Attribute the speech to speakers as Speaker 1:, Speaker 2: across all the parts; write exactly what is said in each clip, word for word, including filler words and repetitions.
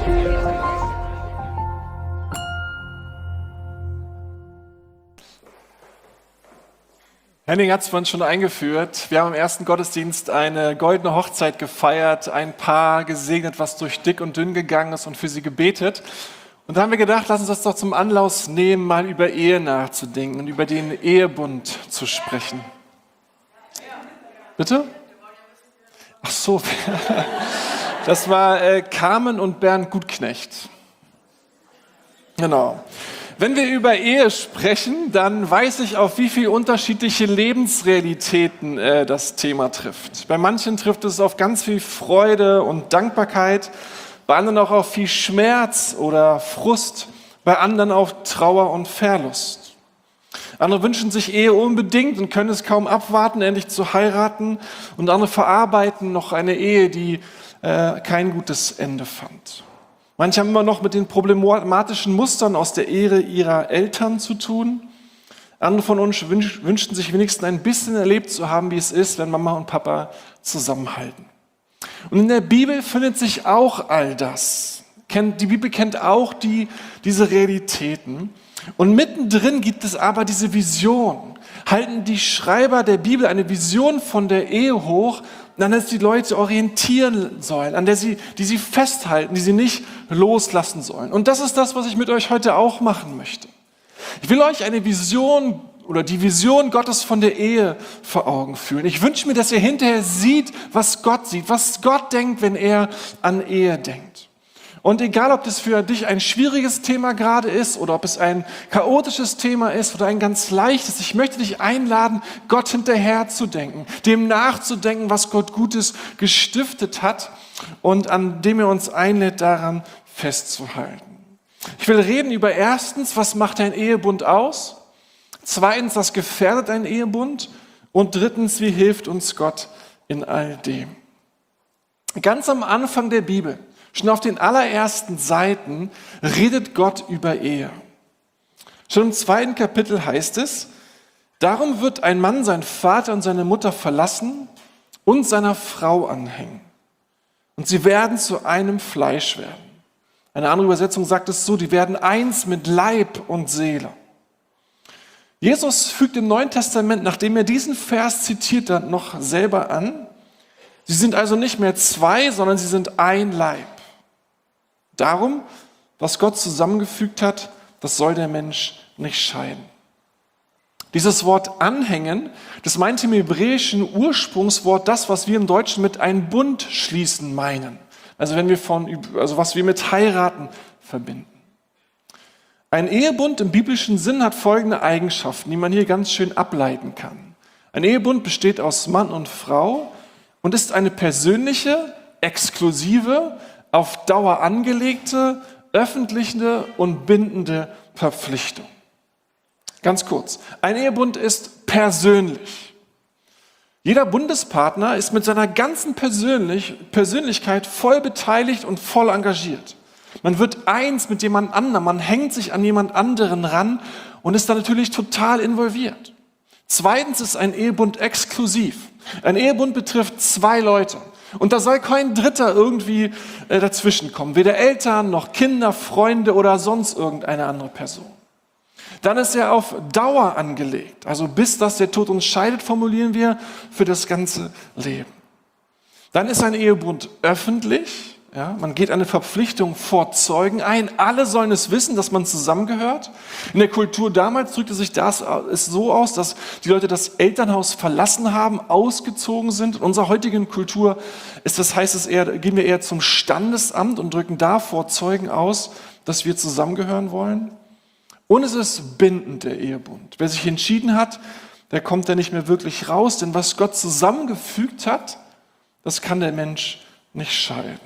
Speaker 1: Henning hat es vorhin schon eingeführt. Wir haben im ersten Gottesdienst eine goldene Hochzeit gefeiert, ein Paar gesegnet, was durch dick und dünn gegangen ist und für sie gebetet. Und da haben wir gedacht, lass uns das doch zum Anlass nehmen, mal über Ehe nachzudenken und über den Ehebund zu sprechen. Bitte? Ach so, das war äh, Carmen und Bernd Gutknecht. Genau. Wenn wir über Ehe sprechen, dann weiß ich, auf wie viele unterschiedliche Lebensrealitäten äh, das Thema trifft. Bei manchen trifft es auf ganz viel Freude und Dankbarkeit, bei anderen auch auf viel Schmerz oder Frust, bei anderen auf Trauer und Verlust. Andere wünschen sich Ehe unbedingt und können es kaum abwarten, endlich zu heiraten. Und andere verarbeiten noch eine Ehe, die äh, kein gutes Ende fand. Manche haben immer noch mit den problematischen Mustern aus der Ehe ihrer Eltern zu tun. Andere von uns wünsch, wünschten sich wenigstens ein bisschen erlebt zu haben, wie es ist, wenn Mama und Papa zusammenhalten. Und in der Bibel findet sich auch all das. Die Bibel kennt auch die, diese Realitäten. Und mittendrin gibt es aber diese Vision. Halten die Schreiber der Bibel eine Vision von der Ehe hoch, an der sie die Leute orientieren sollen, an der sie, die sie festhalten, die sie nicht loslassen sollen. Und das ist das, was ich mit euch heute auch machen möchte. Ich will euch eine Vision oder die Vision Gottes von der Ehe vor Augen führen. Ich wünsche mir, dass ihr hinterher seht, was Gott sieht, was Gott denkt, wenn er an Ehe denkt. Und egal, ob das für dich ein schwieriges Thema gerade ist oder ob es ein chaotisches Thema ist oder ein ganz leichtes, ich möchte dich einladen, Gott hinterher zu denken, dem nachzudenken, was Gott Gutes gestiftet hat und an dem er uns einlädt, daran festzuhalten. Ich will reden über erstens, was macht ein Ehebund aus? Zweitens, was gefährdet ein Ehebund? Und drittens, wie hilft uns Gott in all dem? Ganz am Anfang der Bibel, schon auf den allerersten Seiten, redet Gott über Ehe. Schon im zweiten Kapitel heißt es, darum wird ein Mann seinen Vater und seine Mutter verlassen und seiner Frau anhängen. Und sie werden zu einem Fleisch werden. Eine andere Übersetzung sagt es so, die werden eins mit Leib und Seele. Jesus fügt im Neuen Testament, nachdem er diesen Vers zitiert hat, noch selber an, sie sind also nicht mehr zwei, sondern sie sind ein Leib. Darum, was Gott zusammengefügt hat, das soll der Mensch nicht scheiden. Dieses Wort anhängen, das meint im hebräischen Ursprungswort das, was wir im Deutschen mit einem Bund schließen meinen. Also wenn wir von, also was wir mit heiraten verbinden. Ein Ehebund im biblischen Sinn hat folgende Eigenschaften, die man hier ganz schön ableiten kann. Ein Ehebund besteht aus Mann und Frau und ist eine persönliche, exklusive, auf Dauer angelegte, öffentliche und bindende Verpflichtung. Ganz kurz, ein Ehebund ist persönlich. Jeder Bundespartner ist mit seiner ganzen Persönlich- Persönlichkeit voll beteiligt und voll engagiert. Man wird eins mit jemand anderem, man hängt sich an jemand anderen ran und ist da natürlich total involviert. Zweitens ist ein Ehebund exklusiv. Ein Ehebund betrifft zwei Leute. Und da soll kein Dritter irgendwie äh, dazwischen kommen. Weder Eltern noch Kinder, Freunde oder sonst irgendeine andere Person. Dann ist er auf Dauer angelegt. Also bis dass der Tod uns scheidet, formulieren wir, für das ganze Leben. Dann ist ein Ehebund öffentlich. Ja, man geht eine Verpflichtung vor Zeugen ein. Alle sollen es wissen, dass man zusammengehört. In der Kultur damals drückte sich das so aus, dass die Leute das Elternhaus verlassen haben, ausgezogen sind. In unserer heutigen Kultur ist das, heißt es eher, gehen wir eher zum Standesamt und drücken da vor Zeugen aus, dass wir zusammengehören wollen. Und es ist bindend, der Ehebund. Wer sich entschieden hat, der kommt da nicht mehr wirklich raus, denn was Gott zusammengefügt hat, das kann der Mensch nicht scheiden.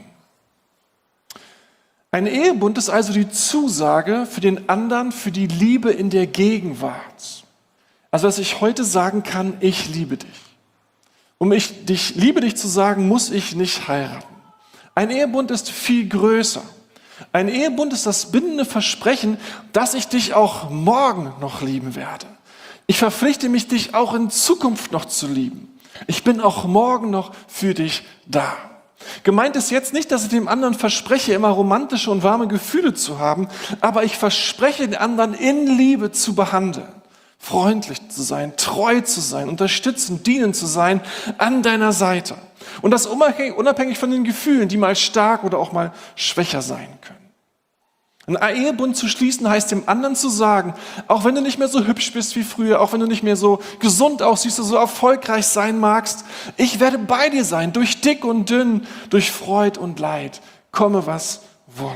Speaker 1: Ein Ehebund ist also die Zusage für den anderen, für die Liebe in der Gegenwart. Also, dass ich heute sagen kann, ich liebe dich. Um ich dich liebe dich zu sagen, muss ich nicht heiraten. Ein Ehebund ist viel größer. Ein Ehebund ist das bindende Versprechen, dass ich dich auch morgen noch lieben werde. Ich verpflichte mich, dich auch in Zukunft noch zu lieben. Ich bin auch morgen noch für dich da. Gemeint ist jetzt nicht, dass ich dem anderen verspreche, immer romantische und warme Gefühle zu haben, aber ich verspreche, den anderen in Liebe zu behandeln, freundlich zu sein, treu zu sein, unterstützend, dienend zu sein an deiner Seite. Und das unabhängig von den Gefühlen, die mal stark oder auch mal schwächer sein können. Einen Ehebund zu schließen heißt dem anderen zu sagen, auch wenn du nicht mehr so hübsch bist wie früher, auch wenn du nicht mehr so gesund aussiehst, so erfolgreich sein magst, ich werde bei dir sein, durch dick und dünn, durch Freud und Leid, komme was wolle.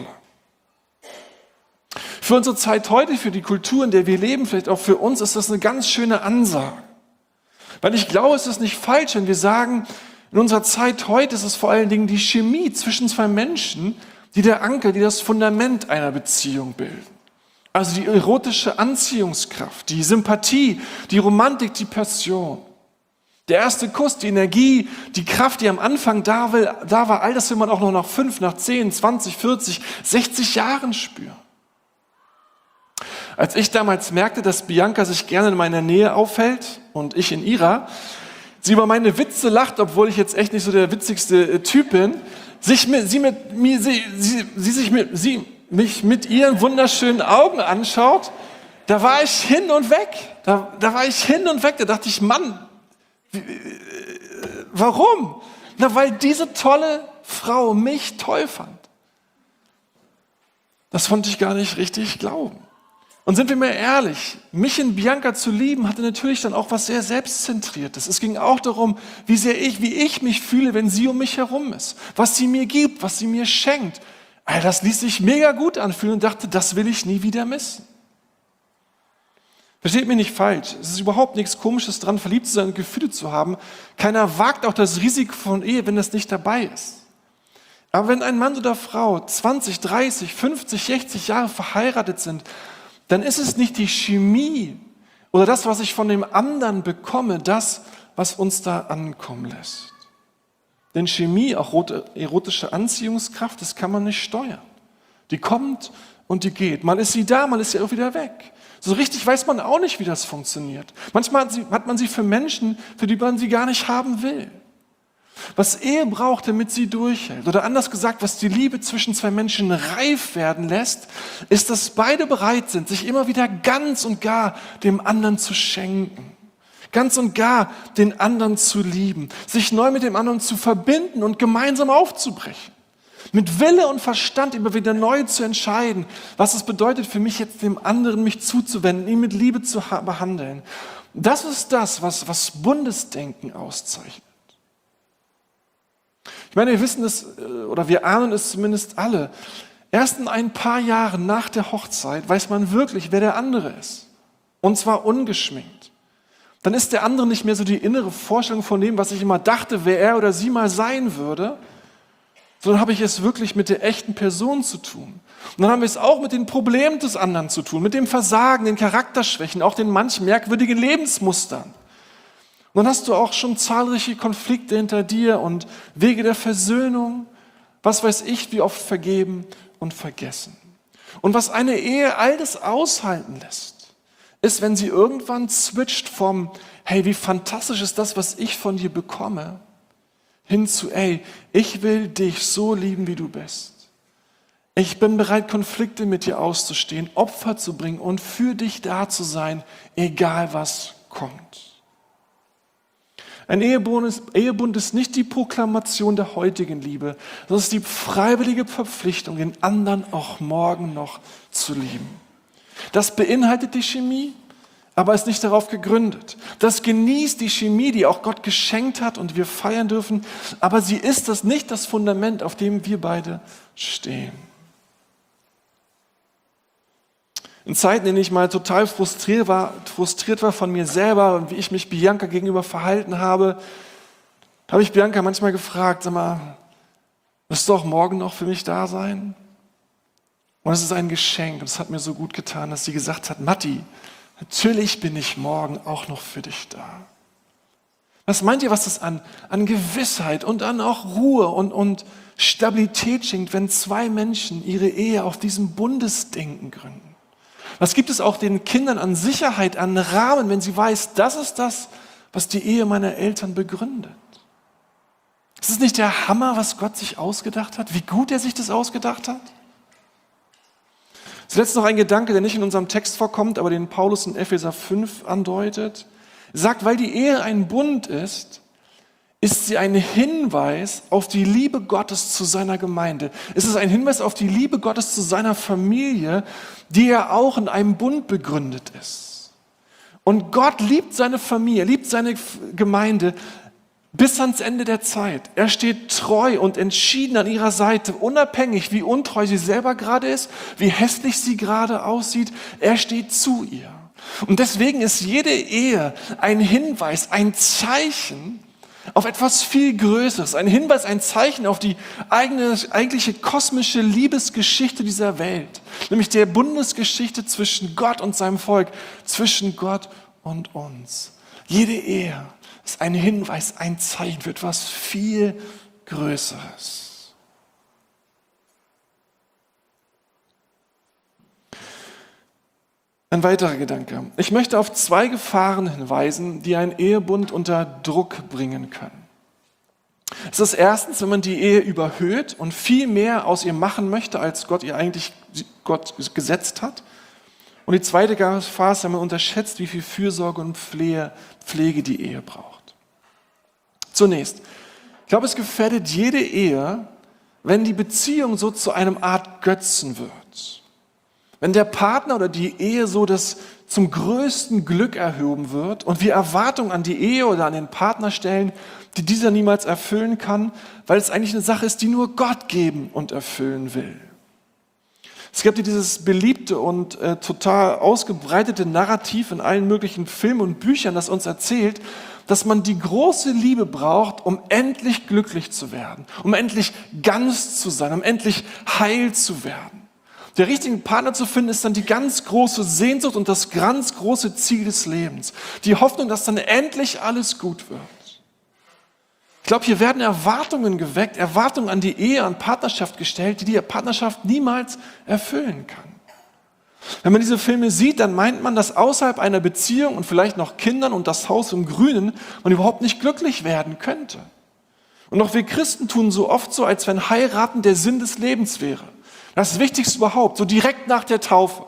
Speaker 1: Für unsere Zeit heute, für die Kultur, in der wir leben, vielleicht auch für uns, ist das eine ganz schöne Ansage. Weil ich glaube, es ist nicht falsch, wenn wir sagen, in unserer Zeit heute ist es vor allen Dingen die Chemie zwischen zwei Menschen, die der Anker, die das Fundament einer Beziehung bilden. Also die erotische Anziehungskraft, die Sympathie, die Romantik, die Passion. Der erste Kuss, die Energie, die Kraft, die am Anfang da war, all das will man auch noch nach fünf, nach zehn, zwanzig, vierzig, sechzig Jahren spüren. Als ich damals merkte, dass Bianca sich gerne in meiner Nähe aufhält und ich in ihrer, sie über meine Witze lacht, obwohl ich jetzt echt nicht so der witzigste Typ bin, sich mit, sie, mit, mir, sie, sie, sie, sich mit, sie mich mit ihren wunderschönen Augen anschaut, da war ich hin und weg. Da, da war ich hin und weg. Da dachte ich, Mann, wie, warum? Na, weil diese tolle Frau mich toll fand. Das konnte ich gar nicht richtig glauben. Und sind wir mal ehrlich, mich in Bianca zu lieben, hatte natürlich dann auch was sehr Selbstzentriertes. Es ging auch darum, wie sehr ich, wie ich mich fühle, wenn sie um mich herum ist. Was sie mir gibt, was sie mir schenkt. All das ließ sich mega gut anfühlen und dachte, das will ich nie wieder missen. Versteht mich nicht falsch, es ist überhaupt nichts Komisches dran, verliebt zu sein und Gefühle zu haben. Keiner wagt auch das Risiko von Ehe, wenn das nicht dabei ist. Aber wenn ein Mann oder Frau zwanzig, dreißig, fünfzig, sechzig Jahre verheiratet sind, dann ist es nicht die Chemie oder das, was ich von dem anderen bekomme, das, was uns da ankommen lässt. Denn Chemie, auch erotische Anziehungskraft, das kann man nicht steuern. Die kommt und die geht. Mal ist sie da, mal ist sie auch wieder weg. So richtig weiß man auch nicht, wie das funktioniert. Manchmal hat, sie, hat man sie für Menschen, für die man sie gar nicht haben will. Was Ehe braucht, damit sie durchhält, oder anders gesagt, was die Liebe zwischen zwei Menschen reif werden lässt, ist, dass beide bereit sind, sich immer wieder ganz und gar dem anderen zu schenken, ganz und gar den anderen zu lieben, sich neu mit dem anderen zu verbinden und gemeinsam aufzubrechen. Mit Wille und Verstand immer wieder neu zu entscheiden, was es bedeutet für mich jetzt dem anderen mich zuzuwenden, ihn mit Liebe zu behandeln. Das ist das, was, was Bundesdenken auszeichnet. Ich meine, wir wissen es, oder wir ahnen es zumindest alle. Erst in ein paar Jahren nach der Hochzeit weiß man wirklich, wer der andere ist. Und zwar ungeschminkt. Dann ist der andere nicht mehr so die innere Vorstellung von dem, was ich immer dachte, wer er oder sie mal sein würde, sondern habe ich es wirklich mit der echten Person zu tun. Und dann haben wir es auch mit den Problemen des anderen zu tun, mit dem Versagen, den Charakterschwächen, auch den manch merkwürdigen Lebensmustern. Und dann hast du auch schon zahlreiche Konflikte hinter dir und Wege der Versöhnung, was weiß ich, wie oft vergeben und vergessen. Und was eine Ehe all das aushalten lässt, ist, wenn sie irgendwann switcht vom, hey, wie fantastisch ist das, was ich von dir bekomme, hin zu, ey, ich will dich so lieben, wie du bist. Ich bin bereit, Konflikte mit dir auszustehen, Opfer zu bringen und für dich da zu sein, egal was kommt. Ein Ehebund ist, Ehebund ist nicht die Proklamation der heutigen Liebe, sondern es ist die freiwillige Verpflichtung, den anderen auch morgen noch zu lieben. Das beinhaltet die Chemie, aber ist nicht darauf gegründet. Das genießt die Chemie, die auch Gott geschenkt hat und wir feiern dürfen, aber sie ist das nicht das Fundament, auf dem wir beide stehen. In Zeiten, in denen ich mal total frustriert war, frustriert war von mir selber und wie ich mich Bianca gegenüber verhalten habe, habe ich Bianca manchmal gefragt, sag mal, wirst du auch morgen noch für mich da sein? Und es ist ein Geschenk und es hat mir so gut getan, dass sie gesagt hat, Matti, natürlich bin ich morgen auch noch für dich da. Was meint ihr, was das an, an Gewissheit und an auch Ruhe und, und Stabilität schenkt, wenn zwei Menschen ihre Ehe auf diesem Bundesdenken gründen? Was gibt es auch den Kindern an Sicherheit, an Rahmen, wenn sie weiß, das ist das, was die Ehe meiner Eltern begründet? Ist es nicht der Hammer, was Gott sich ausgedacht hat? Wie gut er sich das ausgedacht hat? Zuletzt noch ein Gedanke, der nicht in unserem Text vorkommt, aber den Paulus in Epheser fünf andeutet. Er sagt, weil die Ehe ein Bund ist, ist sie ein Hinweis auf die Liebe Gottes zu seiner Gemeinde. Es ist ein Hinweis auf die Liebe Gottes zu seiner Familie, die ja auch in einem Bund begründet ist. Und Gott liebt seine Familie, liebt seine Gemeinde bis ans Ende der Zeit. Er steht treu und entschieden an ihrer Seite, unabhängig, wie untreu sie selber gerade ist, wie hässlich sie gerade aussieht. Er steht zu ihr. Und deswegen ist jede Ehe ein Hinweis, ein Zeichen auf etwas viel Größeres, ein Hinweis, ein Zeichen auf die eigene, eigentliche kosmische Liebesgeschichte dieser Welt, nämlich der Bundesgeschichte zwischen Gott und seinem Volk, zwischen Gott und uns. Jede Ehe ist ein Hinweis, ein Zeichen für etwas viel Größeres. Ein weiterer Gedanke. Ich möchte auf zwei Gefahren hinweisen, die einen Ehebund unter Druck bringen können. Es ist erstens, wenn man die Ehe überhöht und viel mehr aus ihr machen möchte, als Gott ihr eigentlich Gott gesetzt hat. Und die zweite Gefahr ist, wenn man unterschätzt, wie viel Fürsorge und Pflege, Pflege die Ehe braucht. Zunächst, ich glaube, es gefährdet jede Ehe, wenn die Beziehung so zu einem Art Götzen wird. Wenn der Partner oder die Ehe so das zum größten Glück erhoben wird und wir Erwartungen an die Ehe oder an den Partner stellen, die dieser niemals erfüllen kann, weil es eigentlich eine Sache ist, die nur Gott geben und erfüllen will. Es gibt ja dieses beliebte und äh, total ausgebreitete Narrativ in allen möglichen Filmen und Büchern, das uns erzählt, dass man die große Liebe braucht, um endlich glücklich zu werden, um endlich ganz zu sein, um endlich heil zu werden. Der richtige Partner zu finden, ist dann die ganz große Sehnsucht und das ganz große Ziel des Lebens. Die Hoffnung, dass dann endlich alles gut wird. Ich glaube, hier werden Erwartungen geweckt, Erwartungen an die Ehe, an Partnerschaft gestellt, die die Partnerschaft niemals erfüllen kann. Wenn man diese Filme sieht, dann meint man, dass außerhalb einer Beziehung und vielleicht noch Kindern und das Haus im Grünen man überhaupt nicht glücklich werden könnte. Und auch wir Christen tun so oft so, als wenn Heiraten der Sinn des Lebens wäre. Das Wichtigste überhaupt, so direkt nach der Taufe.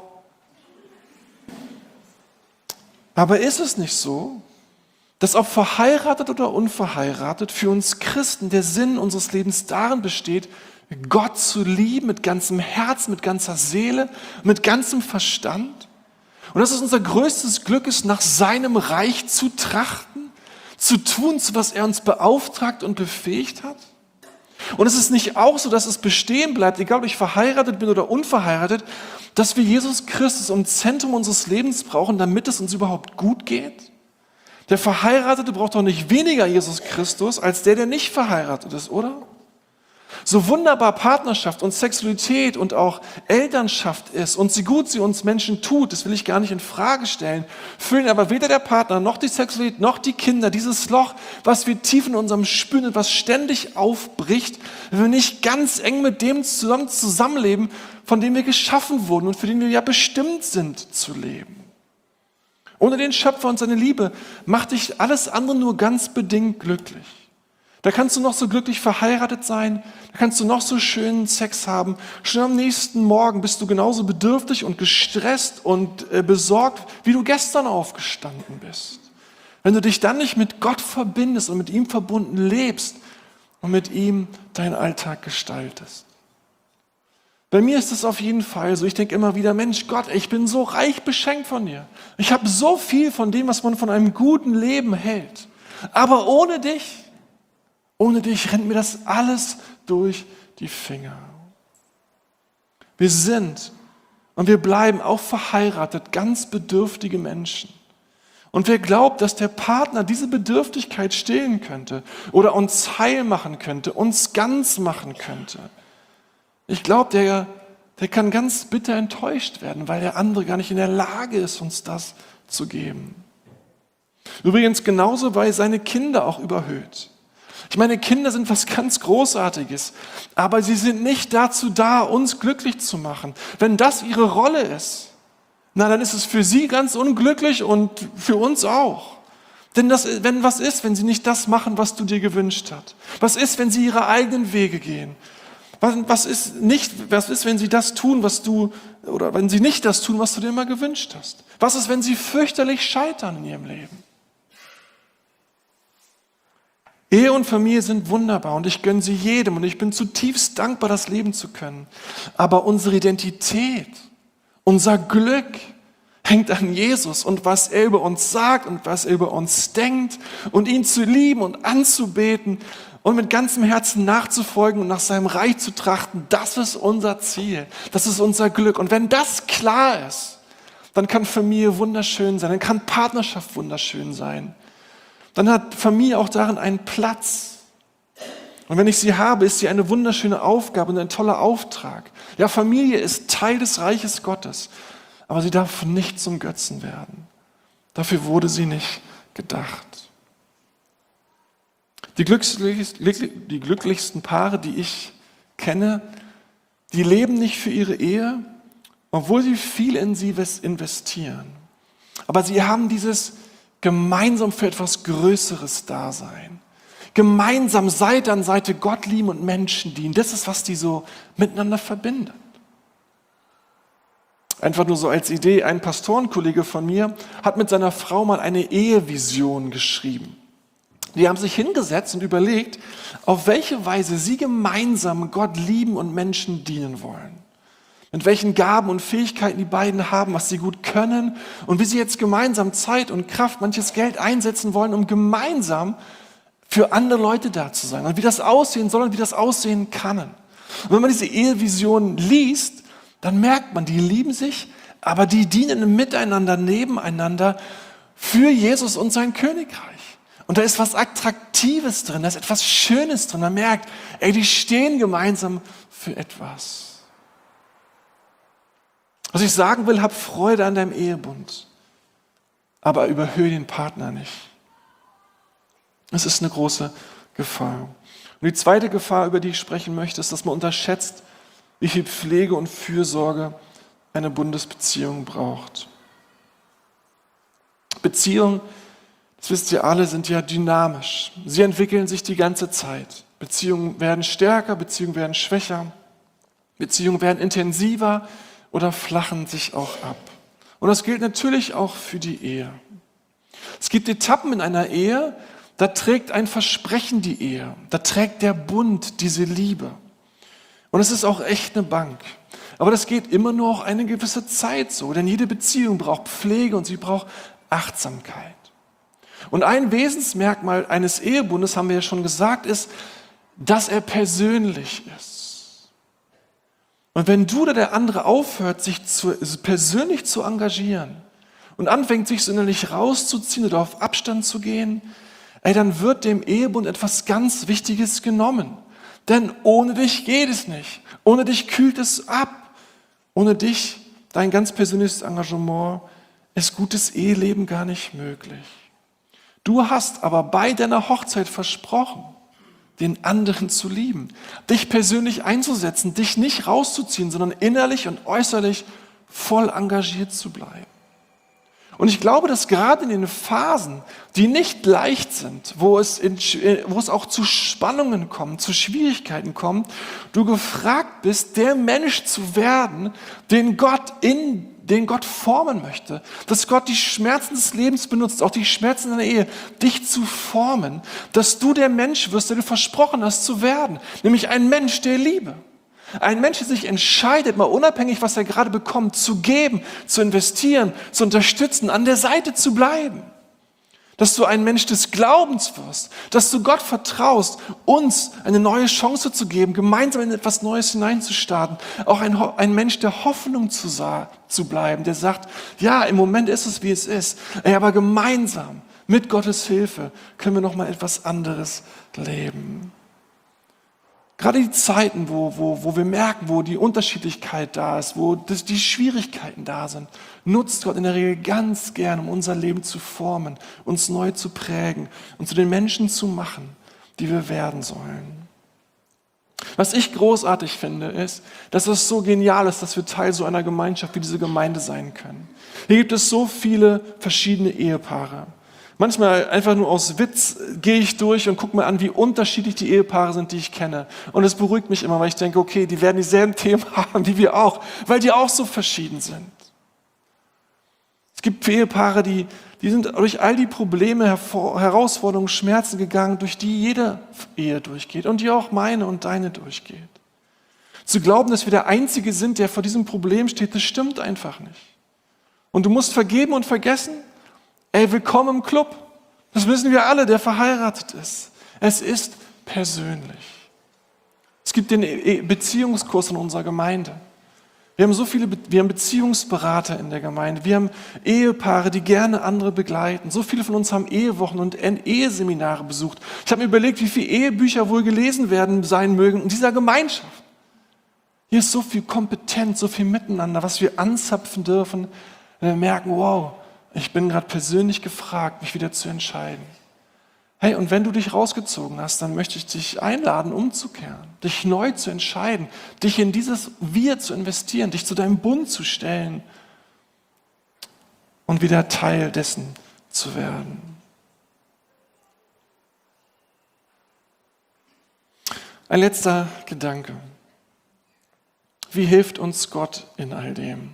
Speaker 1: Aber ist es nicht so, dass ob verheiratet oder unverheiratet für uns Christen der Sinn unseres Lebens darin besteht, Gott zu lieben mit ganzem Herz, mit ganzer Seele, mit ganzem Verstand? Und dass es unser größtes Glück ist, nach seinem Reich zu trachten, zu tun, zu was er uns beauftragt und befähigt hat? Und es ist nicht auch so, dass es bestehen bleibt, egal ob ich verheiratet bin oder unverheiratet, dass wir Jesus Christus im Zentrum unseres Lebens brauchen, damit es uns überhaupt gut geht? Der Verheiratete braucht doch nicht weniger Jesus Christus als der, der nicht verheiratet ist, oder? So wunderbar Partnerschaft und Sexualität und auch Elternschaft ist und so gut sie uns Menschen tut, das will ich gar nicht in Frage stellen, füllen aber weder der Partner noch die Sexualität noch die Kinder dieses Loch, was wir tief in unserem spüren, was ständig aufbricht, wenn wir nicht ganz eng mit dem zusammen zusammenleben, von dem wir geschaffen wurden und für den wir ja bestimmt sind zu leben. Ohne den Schöpfer und seine Liebe macht dich alles andere nur ganz bedingt glücklich. Da kannst du noch so glücklich verheiratet sein, da kannst du noch so schönen Sex haben. Schon am nächsten Morgen bist du genauso bedürftig und gestresst und äh, besorgt, wie du gestern aufgestanden bist. Wenn du dich dann nicht mit Gott verbindest und mit ihm verbunden lebst und mit ihm deinen Alltag gestaltest. Bei mir ist es auf jeden Fall so, ich denke immer wieder, Mensch Gott, ich bin so reich beschenkt von dir. Ich habe so viel von dem, was man von einem guten Leben hält. Aber ohne dich, ohne dich rennt mir das alles durch die Finger. Wir sind und wir bleiben auch verheiratet, ganz bedürftige Menschen. Und wer glaubt, dass der Partner diese Bedürftigkeit stillen könnte oder uns heil machen könnte, uns ganz machen könnte, ich glaube, der, der kann ganz bitter enttäuscht werden, weil der andere gar nicht in der Lage ist, uns das zu geben. Übrigens genauso, weil seine Kinder auch überhöht. Ich meine, Kinder sind was ganz Großartiges, aber sie sind nicht dazu da, uns glücklich zu machen. Wenn das ihre Rolle ist, na, dann ist es für sie ganz unglücklich und für uns auch. Denn das, wenn was ist, wenn sie nicht das machen, was du dir gewünscht hast? Was ist, wenn sie ihre eigenen Wege gehen? Was, was ist nicht, was ist, wenn sie das tun, was du, oder wenn sie nicht das tun, was du dir immer gewünscht hast? Was ist, wenn sie fürchterlich scheitern in ihrem Leben? Ehe und Familie sind wunderbar und ich gönne sie jedem und ich bin zutiefst dankbar, das leben zu können. Aber unsere Identität, unser Glück hängt an Jesus und was er über uns sagt und was er über uns denkt und ihn zu lieben und anzubeten und mit ganzem Herzen nachzufolgen und nach seinem Reich zu trachten. Das ist unser Ziel, das ist unser Glück. Und wenn das klar ist, dann kann Familie wunderschön sein, dann kann Partnerschaft wunderschön sein. Dann hat Familie auch darin einen Platz. Und wenn ich sie habe, ist sie eine wunderschöne Aufgabe und ein toller Auftrag. Ja, Familie ist Teil des Reiches Gottes, aber sie darf nicht zum Götzen werden. Dafür wurde sie nicht gedacht. Die glücklichsten, die glücklichsten Paare, die ich kenne, die leben nicht für ihre Ehe, obwohl sie viel in sie investieren. Aber sie haben dieses gemeinsam für etwas Größeres Dasein. Gemeinsam Seite an Seite Gott lieben und Menschen dienen. Das ist, was die so miteinander verbindet. Einfach nur so als Idee, ein Pastorenkollege von mir hat mit seiner Frau mal eine Ehevision geschrieben. Die haben sich hingesetzt und überlegt, auf welche Weise sie gemeinsam Gott lieben und Menschen dienen wollen. Mit welchen Gaben und Fähigkeiten die beiden haben, was sie gut können und wie sie jetzt gemeinsam Zeit und Kraft, manches Geld einsetzen wollen, um gemeinsam für andere Leute da zu sein. Und wie das aussehen soll und wie das aussehen kann. Und wenn man diese Ehevision liest, dann merkt man, die lieben sich, aber die dienen miteinander, nebeneinander für Jesus und sein Königreich. Und da ist was Attraktives drin, da ist etwas Schönes drin. Man merkt, ey, die stehen gemeinsam für etwas. Was ich sagen will, hab Freude an deinem Ehebund, aber überhöhe den Partner nicht. Es ist eine große Gefahr. Und die zweite Gefahr, über die ich sprechen möchte, ist, dass man unterschätzt, wie viel Pflege und Fürsorge eine Bundesbeziehung braucht. Beziehungen, das wisst ihr alle, sind ja dynamisch. Sie entwickeln sich die ganze Zeit. Beziehungen werden stärker, Beziehungen werden schwächer, Beziehungen werden intensiver oder flachen sich auch ab. Und das gilt natürlich auch für die Ehe. Es gibt Etappen in einer Ehe, da trägt ein Versprechen die Ehe, da trägt der Bund diese Liebe. Und es ist auch echt eine Bank. Aber das geht immer nur auch eine gewisse Zeit so, denn jede Beziehung braucht Pflege und sie braucht Achtsamkeit. Und ein Wesensmerkmal eines Ehebundes, haben wir ja schon gesagt, ist, dass er persönlich ist. Und wenn du oder der andere aufhört, sich zu, persönlich zu engagieren und anfängt, sich so innerlich rauszuziehen oder auf Abstand zu gehen, ey, dann wird dem Ehebund etwas ganz Wichtiges genommen. Denn ohne dich geht es nicht. Ohne dich kühlt es ab. Ohne dich, dein ganz persönliches Engagement, ist gutes Eheleben gar nicht möglich. Du hast aber bei deiner Hochzeit versprochen, den anderen zu lieben, dich persönlich einzusetzen, dich nicht rauszuziehen, sondern innerlich und äußerlich voll engagiert zu bleiben. Und ich glaube, dass gerade in den Phasen, die nicht leicht sind, wo es, in, wo es auch zu Spannungen kommt, zu Schwierigkeiten kommt, du gefragt bist, der Mensch zu werden, den Gott in den Gott formen möchte, dass Gott die Schmerzen des Lebens benutzt, auch die Schmerzen deiner Ehe, dich zu formen, dass du der Mensch wirst, der du versprochen hast zu werden, nämlich ein Mensch der Liebe. Ein Mensch, der sich entscheidet, mal unabhängig, was er gerade bekommt, zu geben, zu investieren, zu unterstützen, an der Seite zu bleiben. Dass du ein Mensch des Glaubens wirst, dass du Gott vertraust, uns eine neue Chance zu geben, gemeinsam in etwas Neues hineinzustarten. Auch ein, ein Mensch der Hoffnung zu, zu bleiben, der sagt, ja, im Moment ist es, wie es ist, aber gemeinsam, mit Gottes Hilfe, können wir noch mal etwas anderes leben. Gerade die Zeiten, wo, wo, wo wir merken, wo die Unterschiedlichkeit da ist, wo das, die Schwierigkeiten da sind, nutzt Gott in der Regel ganz gern, um unser Leben zu formen, uns neu zu prägen und zu den Menschen zu machen, die wir werden sollen. Was ich großartig finde, ist, dass es so genial ist, dass wir Teil so einer Gemeinschaft wie diese Gemeinde sein können. Hier gibt es so viele verschiedene Ehepaare, Manchmal einfach nur aus Witz gehe ich durch und gucke mir an, wie unterschiedlich die Ehepaare sind, die ich kenne. Und es beruhigt mich immer, weil ich denke, okay, die werden dieselben Themen haben wie wir auch, weil die auch so verschieden sind. Es gibt Ehepaare, die, die sind durch all die Probleme, Hervor- Herausforderungen, Schmerzen gegangen, durch die jede Ehe durchgeht und die auch meine und deine durchgeht. Zu glauben, dass wir der Einzige sind, der vor diesem Problem steht, das stimmt einfach nicht. Und du musst vergeben und vergessen, ey, willkommen im Club. Das wissen wir alle, der verheiratet ist. Es ist persönlich. Es gibt den Beziehungskurs in unserer Gemeinde. Wir haben so viele, Be- wir haben Beziehungsberater in der Gemeinde. Wir haben Ehepaare, die gerne andere begleiten. So viele von uns haben Ehewochen und Eheseminare besucht. Ich habe mir überlegt, wie viele Ehebücher wohl gelesen werden sein mögen in dieser Gemeinschaft. Hier ist so viel Kompetenz, so viel Miteinander, was wir anzapfen dürfen, wenn wir merken, wow, ich bin gerade persönlich gefragt, mich wieder zu entscheiden. Hey, und wenn du dich rausgezogen hast, dann möchte ich dich einladen, umzukehren, dich neu zu entscheiden, dich in dieses Wir zu investieren, dich zu deinem Bund zu stellen und wieder Teil dessen zu werden. Ein letzter Gedanke. Wie hilft uns Gott in all dem?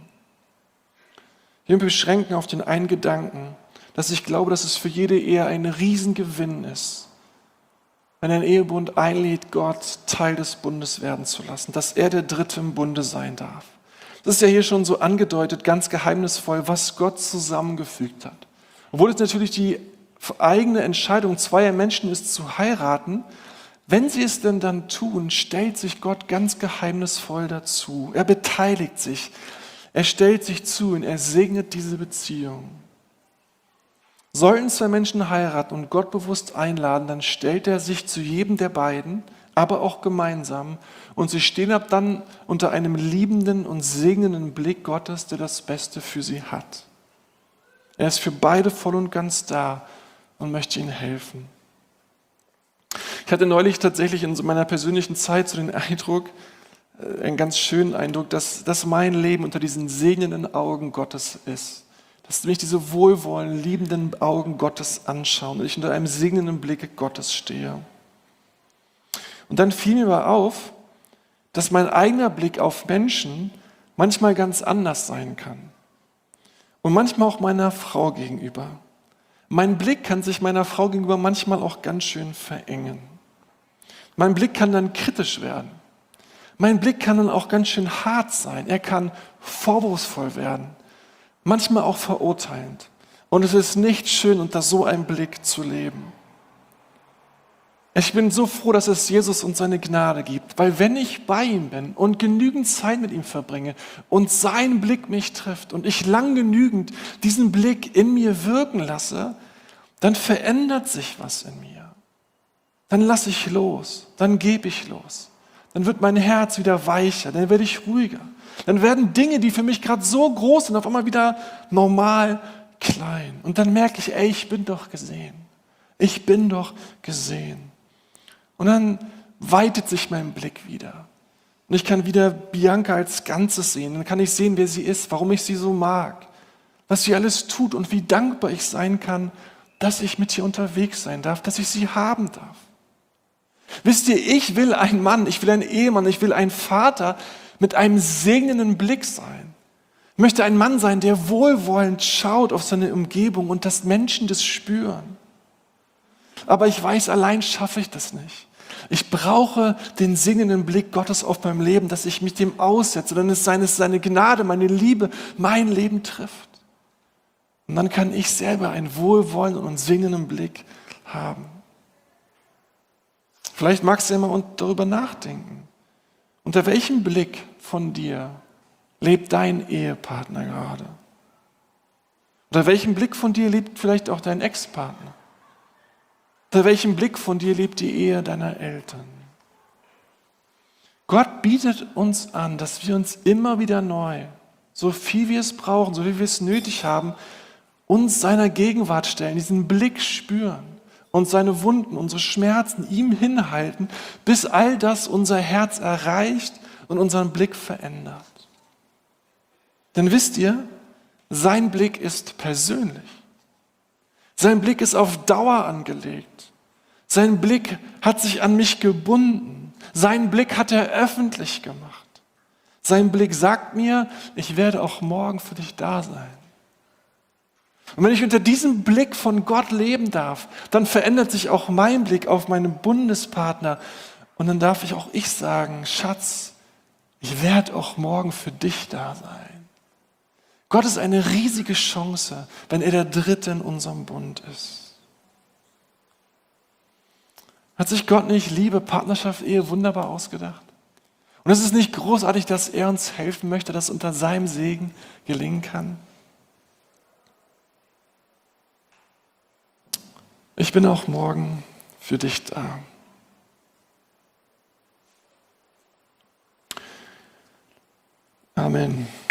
Speaker 1: Wir beschränken auf den einen Gedanken, dass ich glaube, dass es für jede Ehe ein Riesengewinn ist, wenn ein Ehebund einlädt, Gott Teil des Bundes werden zu lassen, dass er der Dritte im Bunde sein darf. Das ist ja hier schon so angedeutet, ganz geheimnisvoll, was Gott zusammengefügt hat. Obwohl es natürlich die eigene Entscheidung zweier Menschen ist, zu heiraten, wenn sie es denn dann tun, stellt sich Gott ganz geheimnisvoll dazu. Er beteiligt sich. Er stellt sich zu und er segnet diese Beziehung. Sollten zwei Menschen heiraten und Gott bewusst einladen, dann stellt er sich zu jedem der beiden, aber auch gemeinsam. Und sie stehen ab dann unter einem liebenden und segnenden Blick Gottes, der das Beste für sie hat. Er ist für beide voll und ganz da und möchte ihnen helfen. Ich hatte neulich tatsächlich in so meiner persönlichen Zeit so den Eindruck, einen ganz schönen Eindruck, dass, dass mein Leben unter diesen segnenden Augen Gottes ist. Dass mich diese wohlwollenden, liebenden Augen Gottes anschauen und ich unter einem segnenden Blick Gottes stehe. Und dann fiel mir aber auf, dass mein eigener Blick auf Menschen manchmal ganz anders sein kann. Und manchmal auch meiner Frau gegenüber. Mein Blick kann sich meiner Frau gegenüber manchmal auch ganz schön verengen. Mein Blick kann dann kritisch werden. Mein Blick kann dann auch ganz schön hart sein. Er kann vorwurfsvoll werden, manchmal auch verurteilend. Und es ist nicht schön, unter so einem Blick zu leben. Ich bin so froh, dass es Jesus und seine Gnade gibt, weil wenn ich bei ihm bin und genügend Zeit mit ihm verbringe und sein Blick mich trifft und ich lang genügend diesen Blick in mir wirken lasse, dann verändert sich was in mir. Dann lasse ich los, dann gebe ich los. Dann wird mein Herz wieder weicher, dann werde ich ruhiger. Dann werden Dinge, die für mich gerade so groß sind, auf einmal wieder normal klein. Und dann merke ich, ey, ich bin doch gesehen. Ich bin doch gesehen. Und dann weitet sich mein Blick wieder. Und ich kann wieder Bianca als Ganzes sehen. Dann kann ich sehen, wer sie ist, warum ich sie so mag, was sie alles tut und wie dankbar ich sein kann, dass ich mit ihr unterwegs sein darf, dass ich sie haben darf. Wisst ihr, ich will ein Mann, ich will ein Ehemann, ich will ein Vater mit einem segnenden Blick sein. Ich möchte ein Mann sein, der wohlwollend schaut auf seine Umgebung und dass Menschen das spüren. Aber ich weiß, allein schaffe ich das nicht. Ich brauche den segnenden Blick Gottes auf mein Leben, dass ich mich dem aussetze, dann ist seine, seine Gnade, meine Liebe, mein Leben trifft. Und dann kann ich selber einen wohlwollenden und segnenden Blick haben. Vielleicht magst du ja mal darüber nachdenken. Unter welchem Blick von dir lebt dein Ehepartner gerade? Unter welchem Blick von dir lebt vielleicht auch dein Ex-Partner? Unter welchem Blick von dir lebt die Ehe deiner Eltern? Gott bietet uns an, dass wir uns immer wieder neu, so viel wir es brauchen, so viel wir es nötig haben, uns seiner Gegenwart stellen, diesen Blick spüren. Und seine Wunden, unsere Schmerzen ihm hinhalten, bis all das unser Herz erreicht und unseren Blick verändert. Denn wisst ihr, sein Blick ist persönlich. Sein Blick ist auf Dauer angelegt. Sein Blick hat sich an mich gebunden. Sein Blick hat er öffentlich gemacht. Sein Blick sagt mir, ich werde auch morgen für dich da sein. Und wenn ich unter diesem Blick von Gott leben darf, dann verändert sich auch mein Blick auf meinen Bundespartner. Und dann darf ich auch ich sagen, Schatz, ich werde auch morgen für dich da sein. Gott ist eine riesige Chance, wenn er der Dritte in unserem Bund ist. Hat sich Gott nicht Liebe, Partnerschaft, Ehe wunderbar ausgedacht? Und es ist nicht großartig, dass er uns helfen möchte, dass es unter seinem Segen gelingen kann? Ich bin auch morgen für dich da. Amen.